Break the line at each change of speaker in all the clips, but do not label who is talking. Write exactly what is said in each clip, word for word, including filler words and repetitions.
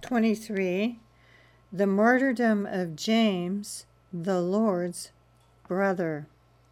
twenty-three, the martyrdom of James, the Lord's brother.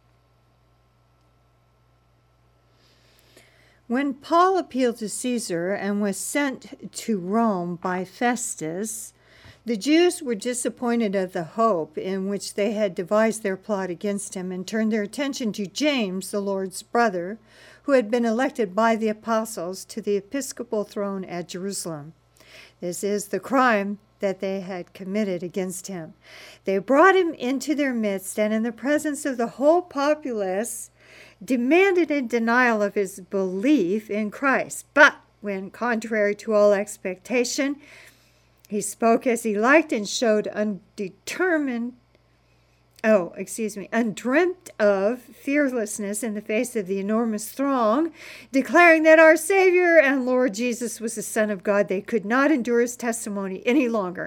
When Paul appealed to Caesar and was sent to Rome by Festus, the Jews were disappointed at the hope in which they had devised their plot against him and turned their attention to James, the Lord's brother, who had been elected by the apostles to the episcopal throne at Jerusalem. This is the crime that they had committed against him. They brought him into their midst, and in the presence of the whole populace, demanded a denial of his belief in Christ. But when, contrary to all expectation, he spoke as he liked and showed undetermined, oh, excuse me, undreamt of fearlessness in the face of the enormous throng, declaring that our Savior and Lord Jesus was the Son of God, they could not endure his testimony any longer,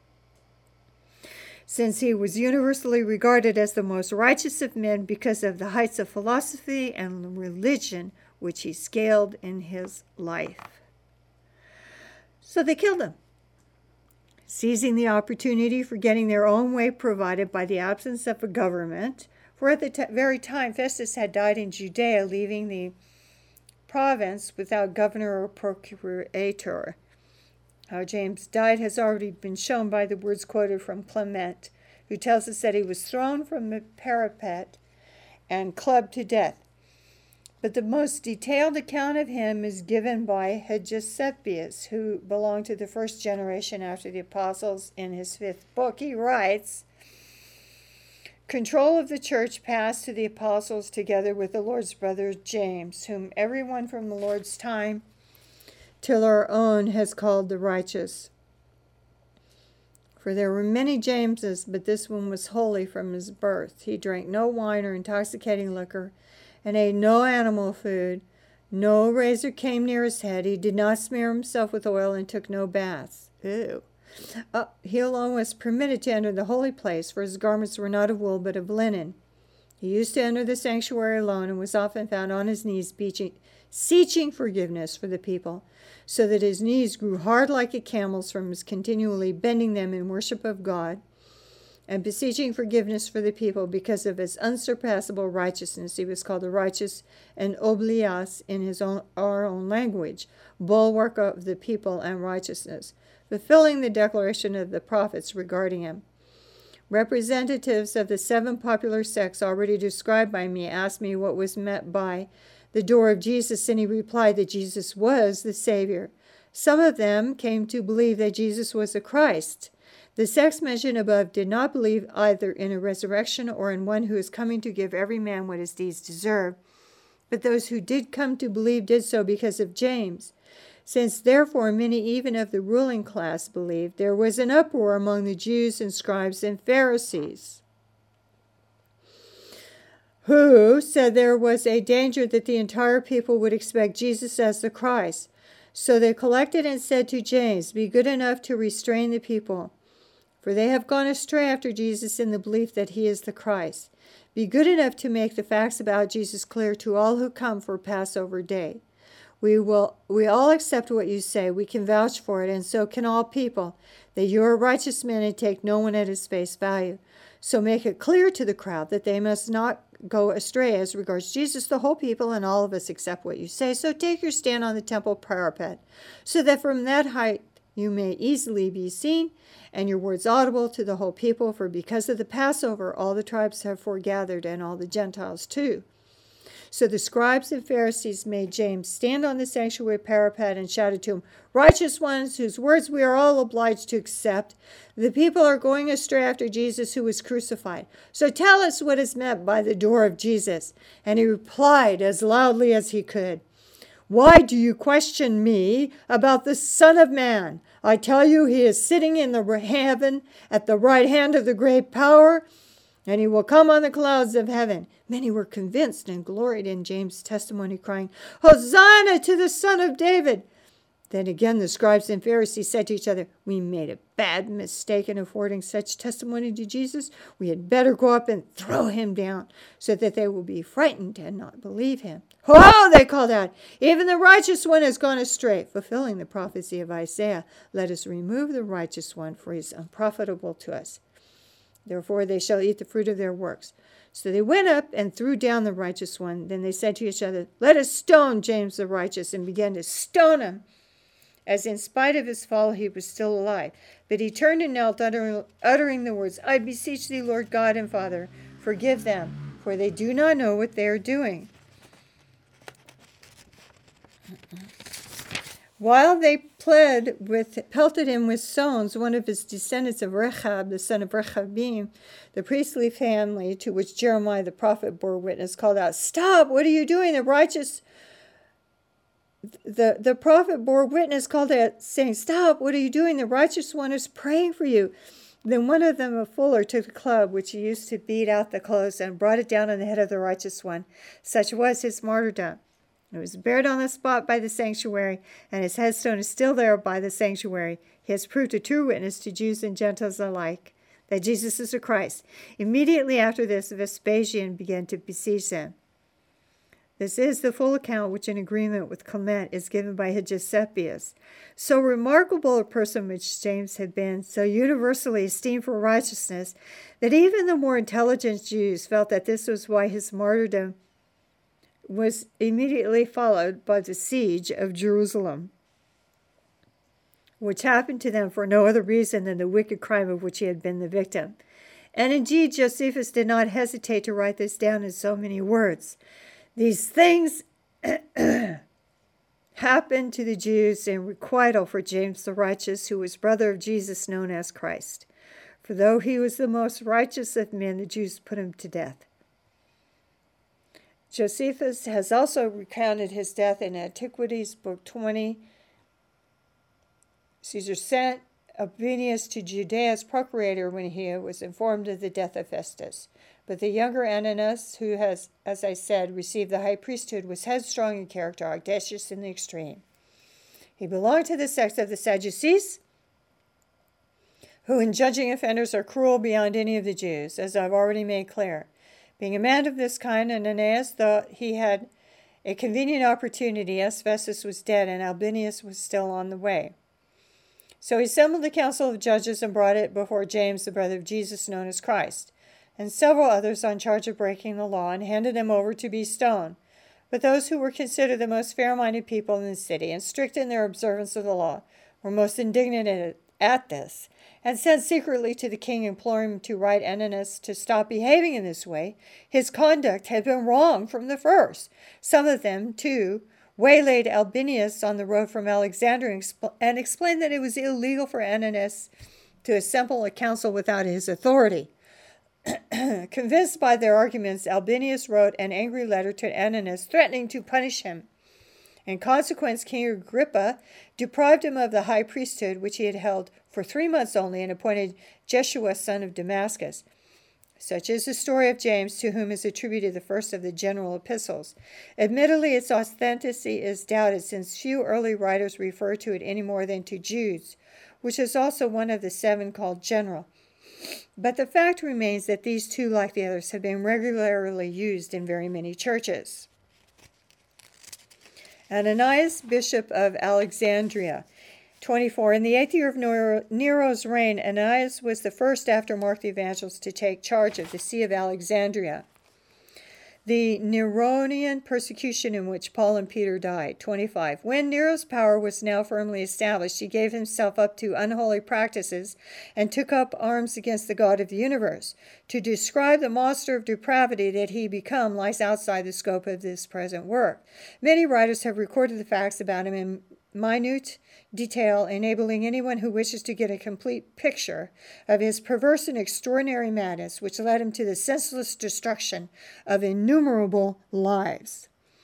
since he was universally regarded as the most righteous of men because of the heights of philosophy and religion which he scaled in his life. So they killed him, seizing the opportunity for getting their own way provided by the absence of a government. For at the t- very time Festus had died in Judea, leaving the province without governor or procurator. How James died has already been shown by the words quoted from Clement, who tells us that he was thrown from the parapet and clubbed to death. But the most detailed account of him is given by Hegesippus, who belonged to the first generation after the apostles. In his fifth book, he writes, "Control of the church passed to the apostles together with the Lord's brother James, whom everyone from the Lord's time till our own has called the righteous. For there were many Jameses, but this one was holy from his birth. He drank no wine or intoxicating liquor, and ate no animal food. No razor came near his head. He did not smear himself with oil and took no baths." Ew. Uh, he alone was permitted to enter the holy place, for his garments were not of wool, but of linen. He used to enter the sanctuary alone and was often found on his knees beseeching, beseeching forgiveness for the people, so that his knees grew hard like a camel's from his continually bending them in worship of God, and beseeching forgiveness for the people because of his unsurpassable righteousness. He was called the righteous and oblias in his own, our own language, bulwark of the people and righteousness, fulfilling the declaration of the prophets regarding him. Representatives of the seven popular sects already described by me asked me what was meant by the door of Jesus, and he replied that Jesus was the Savior. Some of them came to believe that Jesus was the Christ. The sects mentioned above did not believe either in a resurrection or in one who is coming to give every man what his deeds deserve. But those who did come to believe did so because of James. Since therefore many even of the ruling class believed, there was an uproar among the Jews and scribes and Pharisees, who said there was a danger that the entire people would expect Jesus as the Christ. So they collected and said to James, "Be good enough to restrain the people, for they have gone astray after Jesus in the belief that he is the Christ. Be good enough to make the facts about Jesus clear to all who come for Passover day. We will, we all accept what you say. We can vouch for it, and so can all people, that you are righteous men and take no one at his face value. So make it clear to the crowd that they must not go astray as regards Jesus. The whole people and all of us accept what you say. So take your stand on the temple parapet, so that from that height you may easily be seen, and your words audible to the whole people. For because of the Passover, all the tribes have foregathered, and all the Gentiles too." So the scribes and Pharisees made James stand on the sanctuary parapet and shouted to him, "Righteous ones, whose words we are all obliged to accept, the people are going astray after Jesus who was crucified. So tell us what is meant by the door of Jesus." And he replied as loudly as he could, "Why do you question me about the Son of Man? I tell you, he is sitting in the heaven at the right hand of the great power, and he will come on the clouds of heaven." Many were convinced and gloried in James' testimony, crying, "Hosanna to the Son of David!" Then again the scribes and Pharisees said to each other, "We made a bad mistake in affording such testimony to Jesus. We had better go up and throw him down, so that they will be frightened and not believe him." "Oh," they called out, "even the righteous one has gone astray." Fulfilling the prophecy of Isaiah, "Let us remove the righteous one, for he is unprofitable to us. Therefore they shall eat the fruit of their works." So they went up and threw down the righteous one. Then they said to each other, "Let us stone James the righteous," and began to stone him, as in spite of his fall he was still alive. But he turned and knelt, uttering, uttering the words, "I beseech thee, Lord God and Father, forgive them, for they do not know what they are doing." While they pled with, pelted him with stones, one of his descendants of Rechab, the son of Rechabim, the priestly family to which Jeremiah the prophet bore witness, called out, "Stop! What are you doing? The righteous..." The, the prophet bore witness, called out, saying, "Stop! What are you doing? The righteous one is praying for you." Then one of them, a fuller, took a club which he used to beat out the clothes and brought it down on the head of the righteous one. Such was his martyrdom. It was buried on the spot by the sanctuary, and his headstone is still there by the sanctuary. He has proved a true witness to Jews and Gentiles alike that Jesus is the Christ. Immediately after this, Vespasian began to besiege them. This is the full account which, in agreement with Clement, is given by Hegesippus. So remarkable a person which James had been, so universally esteemed for righteousness, that even the more intelligent Jews felt that this was why his martyrdom was immediately followed by the siege of Jerusalem, which happened to them for no other reason than the wicked crime of which he had been the victim. And indeed, Josephus did not hesitate to write this down in so many words. These things happened to the Jews in requital for James the righteous, who was brother of Jesus, known as Christ. For though he was the most righteous of men, the Jews put him to death. Josephus has also recounted his death in Antiquities, Book twenty. Caesar sent Albinus to Judea as procurator when he was informed of the death of Festus. But the younger Ananus, who has, as I said, received the high priesthood, was headstrong in character, audacious in the extreme. He belonged to the sect of the Sadducees, who in judging offenders are cruel beyond any of the Jews, as I've already made clear. Being a man of this kind, Ananias thought he had a convenient opportunity, as Festus was dead and Albinus was still on the way. So he assembled the council of judges and brought it before James, the brother of Jesus, known as Christ, and several others on charge of breaking the law, and handed them over to be stoned. But those who were considered the most fair-minded people in the city, and strict in their observance of the law, were most indignant at this, and sent secretly to the king, imploring him to write Ananus to stop behaving in this way. His conduct had been wrong from the first. Some of them, too, waylaid Albinus on the road from Alexandria and explained that it was illegal for Ananus to assemble a council without his authority. Convinced by their arguments, Albinus wrote an angry letter to Ananus, threatening to punish him. In consequence, King Agrippa deprived him of the high priesthood, which he had held for three months only, and appointed Jeshua, son of Damascus. Such is the story of James, to whom is attributed the first of the general epistles. Admittedly, its authenticity is doubted, since few early writers refer to it any more than to Jude, which is also one of the seven called general. But the fact remains that these two, like the others, have been regularly used in very many churches. Ananias, bishop of Alexandria. twenty-four. In the eighth year of Nero's reign, Ananias was the first after Mark the Evangelist to take charge of the See of Alexandria, the Neronian persecution in which Paul and Peter died. twenty-five. When Nero's power was now firmly established, he gave himself up to unholy practices and took up arms against the God of the universe. To describe the monster of depravity that he became lies outside the scope of this present work. Many writers have recorded the facts about him in minute detail, enabling anyone who wishes to get a complete picture of his perverse and extraordinary madness, which led him to the senseless destruction of innumerable lives,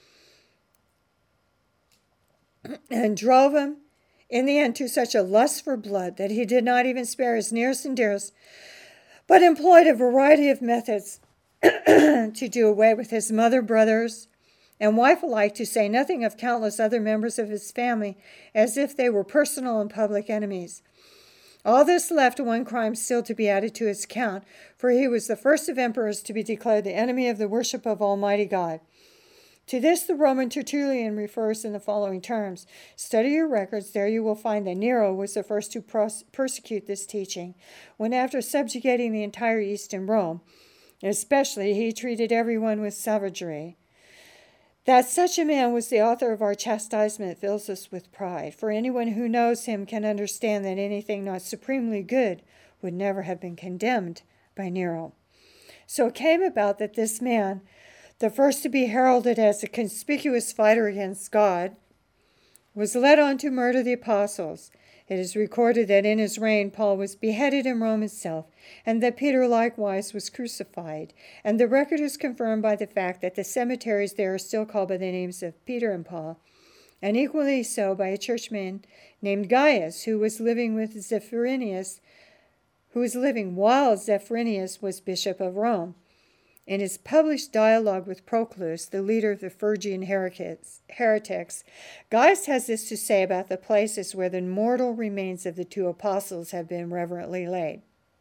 and drove him in the end to such a lust for blood that he did not even spare his nearest and dearest, but employed a variety of methods to do away with his mother, brothers, and wife alike, to say nothing of countless other members of his family, as if they were personal and public enemies. All this left one crime still to be added to his account, for he was the first of emperors to be declared the enemy of the worship of Almighty God. To this the Roman Tertullian refers in the following terms. Study your records, there you will find that Nero was the first to pros- persecute this teaching, when after subjugating the entire East and Rome, especially, he treated everyone with savagery. That such a man was the author of our chastisement fills us with pride, for anyone who knows him can understand that anything not supremely good would never have been condemned by Nero. So it came about that this man, the first to be heralded as a conspicuous fighter against God, was led on to murder the apostles. It is recorded that in his reign Paul was beheaded in Rome itself, and that Peter likewise was crucified. And the record is confirmed by the fact that the cemeteries there are still called by the names of Peter and Paul, and equally so by a churchman named Gaius, who was living with Zephyrinus, who was living while Zephyrinus was bishop of Rome. In his published dialogue with Proclus, the leader of the Phrygian heretics, Gaius has this to say about the places where the mortal remains of the two apostles have been reverently laid.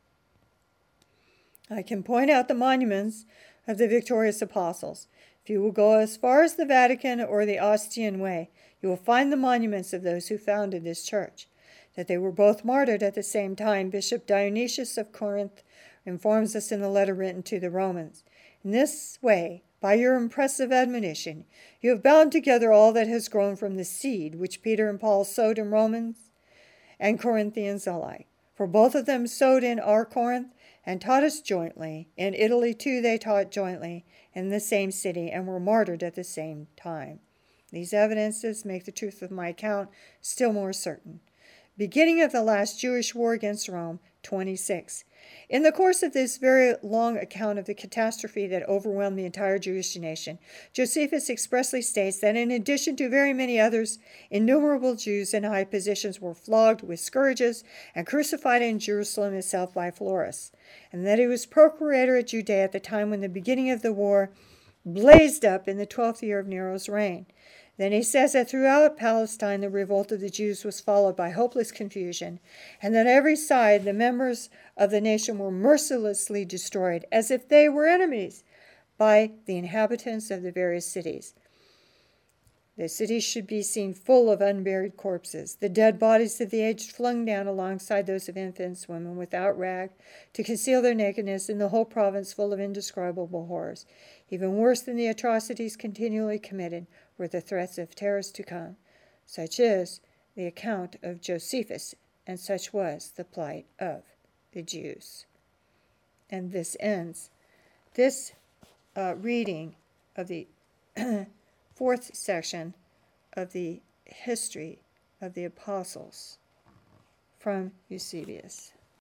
I can point out the monuments of the victorious apostles. If you will go as far as the Vatican or the Ostian Way, you will find the monuments of those who founded this church. That they were both martyred at the same time, Bishop Dionysius of Corinth informs us in the letter written to the Romans. In this way, by your impressive admonition, you have bound together all that has grown from the seed which Peter and Paul sowed in Romans and Corinthians alike. For both of them sowed in our Corinth and taught us jointly. In Italy, too, they taught jointly in the same city and were martyred at the same time. These evidences make the truth of my account still more certain. Beginning of the last Jewish war against Rome, twenty-six. In the course of this very long account of the catastrophe that overwhelmed the entire Jewish nation, Josephus expressly states that in addition to very many others, innumerable Jews in high positions were flogged with scourges and crucified in Jerusalem itself by Florus, and that he was procurator at Judea at the time when the beginning of the war blazed up in the twelfth year of Nero's reign. Then he says that throughout Palestine the revolt of the Jews was followed by hopeless confusion, and that on every side the members of the nation were mercilessly destroyed, as if they were enemies, by the inhabitants of the various cities. The cities should be seen full of unburied corpses, the dead bodies of the aged flung down alongside those of infants, women without rag, to conceal their nakedness, and the whole province full of indescribable horrors. Even worse than the atrocities continually committed were the threats of terrors to come. Such is the account of Josephus, and such was the plight of the Jews. And this ends this uh, reading of the fourth section of the history of the apostles from Eusebius.